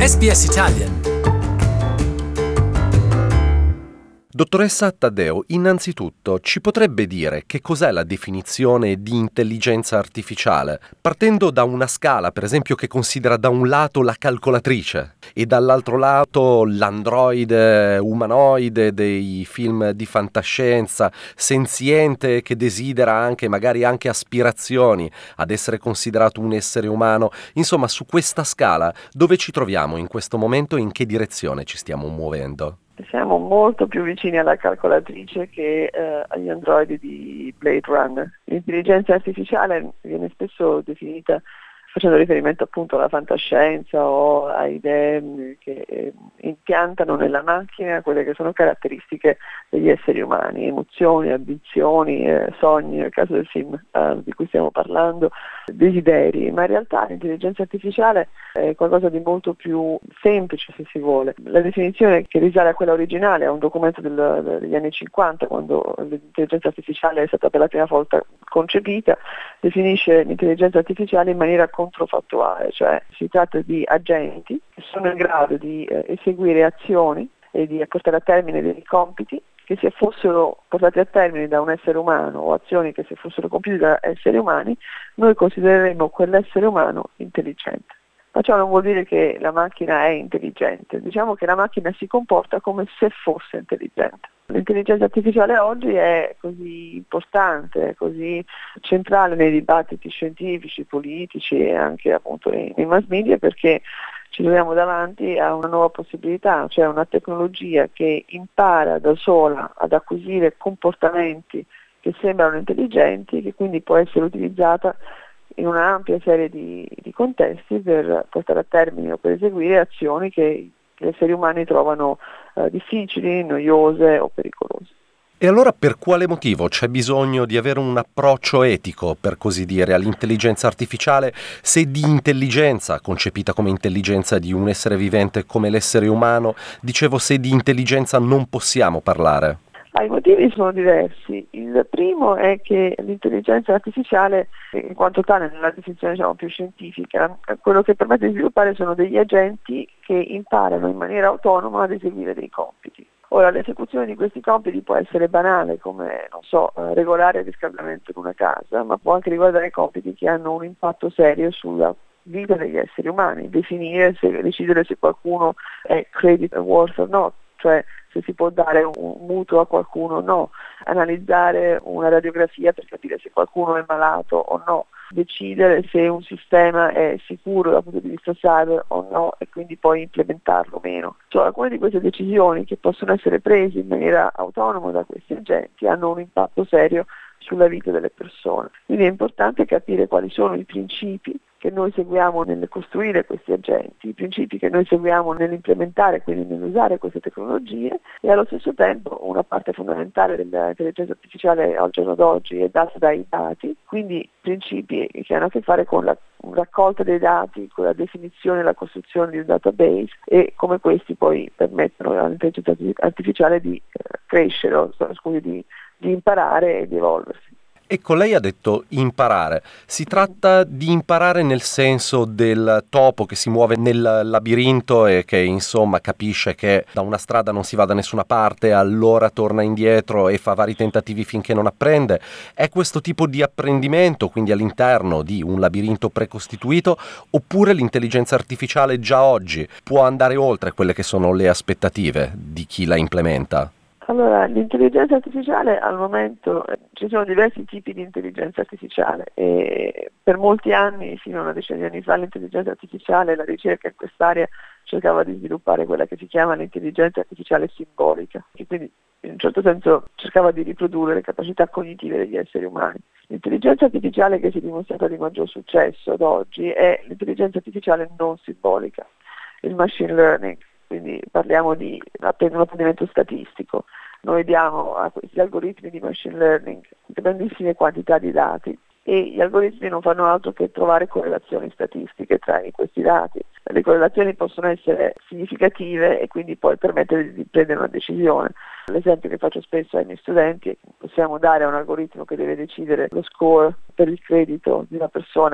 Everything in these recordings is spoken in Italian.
SBS Italian. Dottoressa Taddeo, innanzitutto ci potrebbe dire che cos'è la definizione di intelligenza artificiale, partendo da una scala, per esempio, che considera da un lato la calcolatrice e dall'altro lato l'androide umanoide dei film di fantascienza, senziente che desidera anche, magari anche aspirazioni ad essere considerato un essere umano. Insomma, su questa scala, dove ci troviamo in questo momento e in che direzione ci stiamo muovendo? Siamo molto più vicini alla calcolatrice che agli androidi di Blade Runner. L'intelligenza artificiale viene spesso definita facendo riferimento appunto alla fantascienza o a idee che impiantano nella macchina quelle che sono caratteristiche degli esseri umani, emozioni, ambizioni, sogni, nel caso del film di cui stiamo parlando, desideri, ma in realtà l'intelligenza artificiale è qualcosa di molto più semplice, se si vuole. La definizione, che risale a quella originale, a un documento degli anni 50, quando l'intelligenza artificiale è stata per la prima volta concepita, definisce l'intelligenza artificiale in maniera controfattuale, cioè si tratta di agenti che sono in grado di eseguire azioni e di portare a termine dei compiti che, se fossero portati a termine da un essere umano, o azioni che, se fossero compiute da esseri umani, noi considereremmo quell'essere umano intelligente. Ma ciò non vuol dire che la macchina è intelligente, diciamo che la macchina si comporta come se fosse intelligente. L'intelligenza artificiale oggi è così importante, così centrale nei dibattiti scientifici, politici e anche appunto nei mass media, perché ci troviamo davanti a una nuova possibilità, cioè una tecnologia che impara da sola ad acquisire comportamenti che sembrano intelligenti e che quindi può essere utilizzata in un'ampia serie di contesti per portare a termine o per eseguire azioni che gli esseri umani trovano difficili, noiose o pericolose. E allora per quale motivo c'è bisogno di avere un approccio etico, per così dire, all'intelligenza artificiale, se di intelligenza, concepita come intelligenza di un essere vivente come l'essere umano, dicevo, se di intelligenza non possiamo parlare? I motivi sono diversi. Il primo è che l'intelligenza artificiale, in quanto tale nella definizione più scientifica, quello che permette di sviluppare sono degli agenti che imparano in maniera autonoma ad eseguire dei compiti. Ora, l'esecuzione di questi compiti può essere banale, come, regolare il riscaldamento in una casa, ma può anche riguardare compiti che hanno un impatto serio sulla vita degli esseri umani, decidere se qualcuno è credit worth or not, cioè se si può dare un mutuo a qualcuno o no, analizzare una radiografia per capire se qualcuno è malato o no, decidere se un sistema è sicuro dal punto di vista cyber o no e quindi poi implementarlo o meno. Cioè, alcune di queste decisioni, che possono essere prese in maniera autonoma da questi agenti, hanno un impatto serio sulla vita delle persone. Quindi è importante capire quali sono i principi che noi seguiamo nel costruire questi agenti, i principi che noi seguiamo nell'implementare, quindi nell'usare queste tecnologie, e allo stesso tempo una parte fondamentale dell'intelligenza artificiale al giorno d'oggi è data dai dati, quindi principi che hanno a che fare con la raccolta dei dati, con la definizione e la costruzione di un database, e come questi poi permettono all'intelligenza artificiale di crescere, di imparare e di evolversi. Ecco, lei ha detto imparare. Si tratta di imparare nel senso del topo che si muove nel labirinto e che insomma capisce che da una strada non si va da nessuna parte, allora torna indietro e fa vari tentativi finché non apprende. È questo tipo di apprendimento, quindi all'interno di un labirinto precostituito, oppure l'intelligenza artificiale già oggi può andare oltre quelle che sono le aspettative di chi la implementa? Allora, l'intelligenza artificiale al momento, ci sono diversi tipi di intelligenza artificiale e per molti anni, fino a una decina di anni fa, l'intelligenza artificiale, la ricerca in quest'area cercava di sviluppare quella che si chiama l'intelligenza artificiale simbolica, che quindi in un certo senso cercava di riprodurre le capacità cognitive degli esseri umani. L'intelligenza artificiale che si è dimostrata di maggior successo ad oggi è l'intelligenza artificiale non simbolica, il machine learning. Quindi parliamo di un apprendimento statistico. Noi diamo a questi algoritmi di machine learning grandissime quantità di dati e gli algoritmi non fanno altro che trovare correlazioni statistiche tra questi dati. Le correlazioni possono essere significative e quindi poi permettere di prendere una decisione. L'esempio che faccio spesso ai miei studenti è che possiamo dare a un algoritmo che deve decidere lo score per il credito di una persona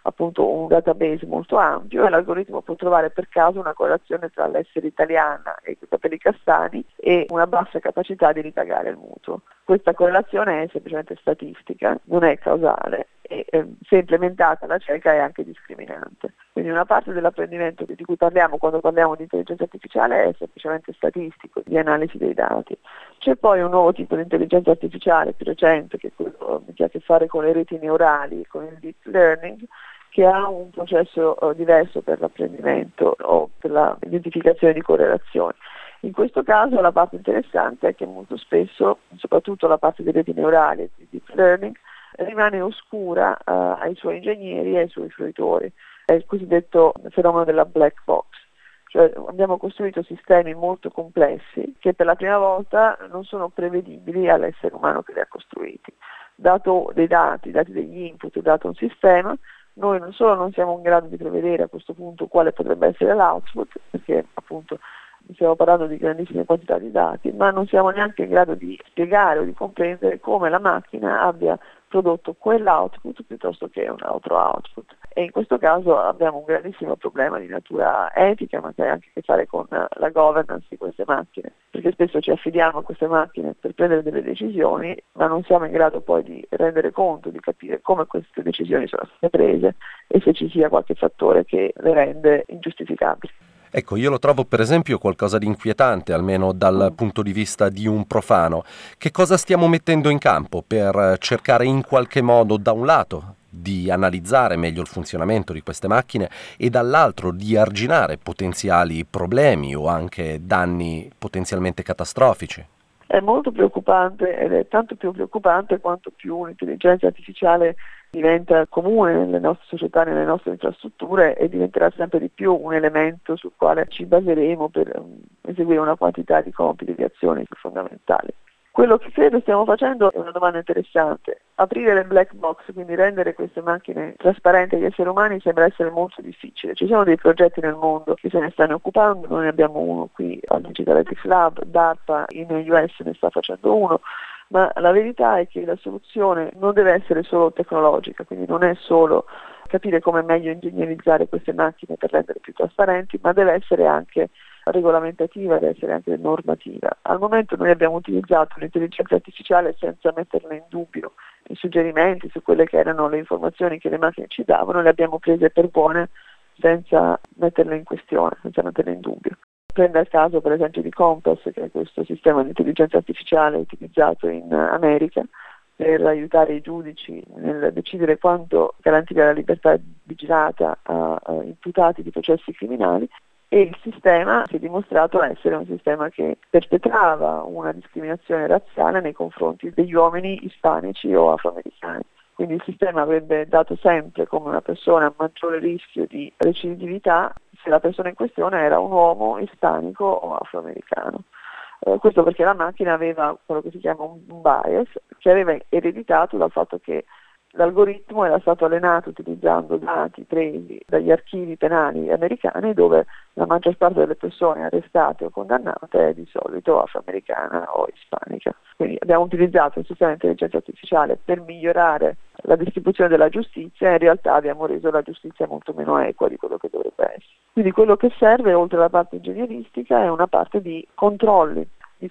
appunto un database molto ampio, e l'algoritmo può trovare per caso una correlazione tra l'essere italiana e i capelli castani e una bassa capacità di ripagare il mutuo. Questa correlazione è semplicemente statistica, non è causale, e se implementata alla cieca è anche discriminante. Quindi una parte dell'apprendimento di cui parliamo quando parliamo di intelligenza artificiale è semplicemente statistico, di analisi dei dati. C'è poi un nuovo tipo di intelligenza artificiale più recente, che è quello che ha a che fare con le reti neurali, con il deep learning, che ha un processo diverso per l'apprendimento o per l'identificazione di correlazioni. In questo caso la parte interessante è che molto spesso, soprattutto la parte delle reti neurali e di deep learning, rimane oscura ai suoi ingegneri e ai suoi fruitori. È il cosiddetto fenomeno della black box. Cioè abbiamo costruito sistemi molto complessi che per la prima volta non sono prevedibili all'essere umano che li ha costruiti. Dato dei dati degli input, dato un sistema, noi non solo non siamo in grado di prevedere a questo punto quale potrebbe essere l'output, perché appunto stiamo parlando di grandissime quantità di dati, ma non siamo neanche in grado di spiegare o di comprendere come la macchina abbia prodotto quell'output piuttosto che un altro output. E in questo caso abbiamo un grandissimo problema di natura etica, ma che ha anche a che fare con la governance di queste macchine, perché spesso ci affidiamo a queste macchine per prendere delle decisioni, ma non siamo in grado poi di rendere conto, di capire come queste decisioni sono state prese e se ci sia qualche fattore che le rende ingiustificabili. Ecco, io lo trovo per esempio qualcosa di inquietante, almeno dal punto di vista di un profano. Che cosa stiamo mettendo in campo per cercare in qualche modo, da un lato, di analizzare meglio il funzionamento di queste macchine e dall'altro di arginare potenziali problemi o anche danni potenzialmente catastrofici? È molto preoccupante, ed è tanto più preoccupante quanto più l'intelligenza artificiale diventa comune nelle nostre società, nelle nostre infrastrutture, e diventerà sempre di più un elemento sul quale ci baseremo per eseguire una quantità di compiti e di azioni fondamentali. Quello che credo stiamo facendo è una domanda interessante. Aprire le black box, quindi rendere queste macchine trasparenti agli esseri umani, sembra essere molto difficile. Ci sono dei progetti nel mondo che se ne stanno occupando, noi ne abbiamo uno qui al Digital Ethics Lab, DARPA in US ne sta facendo uno, ma la verità è che la soluzione non deve essere solo tecnologica, quindi non è solo capire come meglio ingegnerizzare queste macchine per renderle più trasparenti, ma deve essere anche regolamentativa, deve essere anche normativa. Al momento noi abbiamo utilizzato l'intelligenza artificiale senza metterla in dubbio. I suggerimenti su quelle che erano le informazioni che le macchine ci davano le abbiamo prese per buone senza metterle in questione, senza metterle in dubbio. Prenda il caso per esempio di Compass, che è questo sistema di intelligenza artificiale utilizzato in America per aiutare i giudici nel decidere quanto garantire la libertà vigilata a imputati di processi criminali. E il sistema si è dimostrato essere un sistema che perpetrava una discriminazione razziale nei confronti degli uomini ispanici o afroamericani. Quindi il sistema avrebbe dato sempre come una persona a maggiore rischio di recidività se la persona in questione era un uomo ispanico o afroamericano. Questo perché la macchina aveva quello che si chiama un bias, che aveva ereditato dal fatto che l'algoritmo era stato allenato utilizzando dati presi dagli archivi penali americani, dove la maggior parte delle persone arrestate o condannate è di solito afroamericana o ispanica. Quindi abbiamo utilizzato un sistema di intelligenza artificiale per migliorare la distribuzione della giustizia e in realtà abbiamo reso la giustizia molto meno equa di quello che dovrebbe essere. Quindi quello che serve, oltre alla parte ingegneristica, è una parte di controlli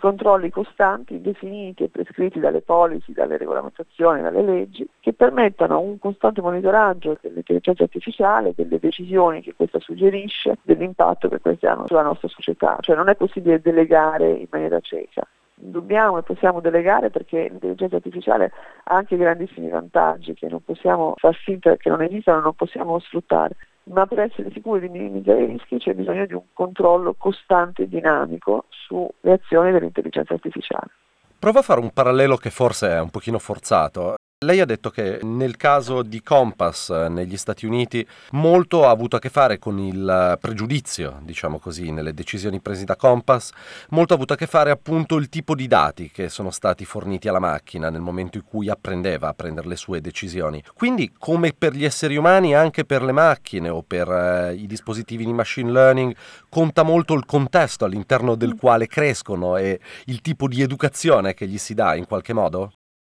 costanti, definiti e prescritti dalle policy, dalle regolamentazioni, dalle leggi, che permettano un costante monitoraggio dell'intelligenza artificiale, delle decisioni che questa suggerisce, dell'impatto che queste hanno sulla nostra società. Cioè non è possibile delegare in maniera cieca. Dobbiamo e possiamo delegare perché l'intelligenza artificiale ha anche grandissimi vantaggi che non possiamo far finta che non esistano, non possiamo sfruttare. Ma per essere sicuri di minimizzare i rischi c'è bisogno di un controllo costante e dinamico sulle azioni dell'intelligenza artificiale. Prova a fare un parallelo che forse è un pochino forzato. Lei ha detto che nel caso di Compass negli Stati Uniti molto ha avuto a che fare con il pregiudizio, diciamo così, nelle decisioni prese da Compass, molto ha avuto a che fare appunto il tipo di dati che sono stati forniti alla macchina nel momento in cui apprendeva a prendere le sue decisioni. Quindi, come per gli esseri umani, anche per le macchine o per i dispositivi di machine learning, conta molto il contesto all'interno del quale crescono e il tipo di educazione che gli si dà in qualche modo?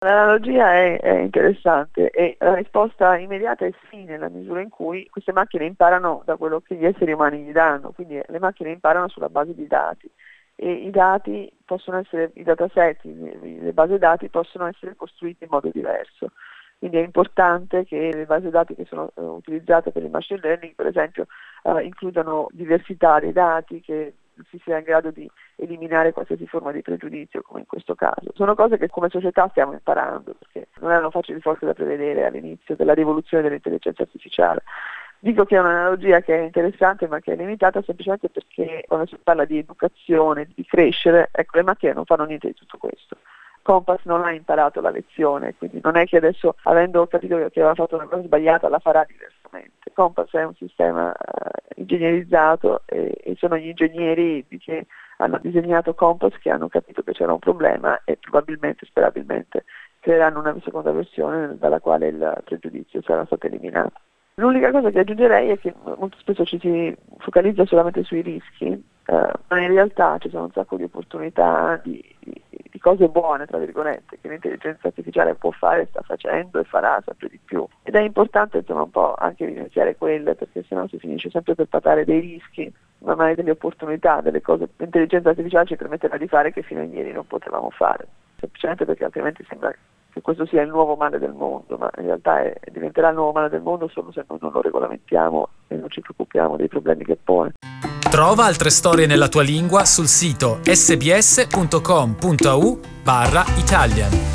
L'analogia è interessante e la risposta immediata è sì, nella misura in cui queste macchine imparano da quello che gli esseri umani gli danno, quindi le macchine imparano sulla base di dati e i dati possono essere, i dataset, le basi dati possono essere costruiti in modo diverso. Quindi è importante che le basi dati che sono utilizzate per il machine learning, per esempio, includano diversità dei dati, che si sia in grado di eliminare qualsiasi forma di pregiudizio, come in questo caso. Sono cose che come società stiamo imparando, perché non erano facili forse da prevedere all'inizio della rivoluzione dell'intelligenza artificiale. Dico che è un'analogia che è interessante ma che è limitata semplicemente perché quando si parla di educazione, di crescere, ecco, le macchine non fanno niente di tutto questo. Compass non ha imparato la lezione, quindi non è che adesso, avendo capito che aveva fatto una cosa sbagliata, la farà diversamente. Compass è un sistema ingegnerizzato e sono gli ingegneri che hanno disegnato Compass che hanno capito che c'era un problema e probabilmente, sperabilmente, creeranno una seconda versione dalla quale il pregiudizio sarà stato eliminato. L'unica cosa che aggiungerei è che molto spesso ci si focalizza solamente sui rischi, ma in realtà ci sono un sacco di opportunità, di cose buone, tra virgolette, che l'intelligenza artificiale può fare, sta facendo e farà sempre di più. Ed è importante insomma un po' anche evidenziare quelle, perché sennò si finisce sempre per parlare dei rischi, ma mai delle opportunità, delle cose. L'intelligenza artificiale ci permetterà di fare che fino a ieri non potevamo fare, semplicemente perché altrimenti sembra che questo sia il nuovo male del mondo, ma in realtà diventerà il nuovo male del mondo solo se noi non lo regolamentiamo e non ci preoccupiamo dei problemi che pone. Trova altre storie nella tua lingua sul sito sbs.com.au/Italian.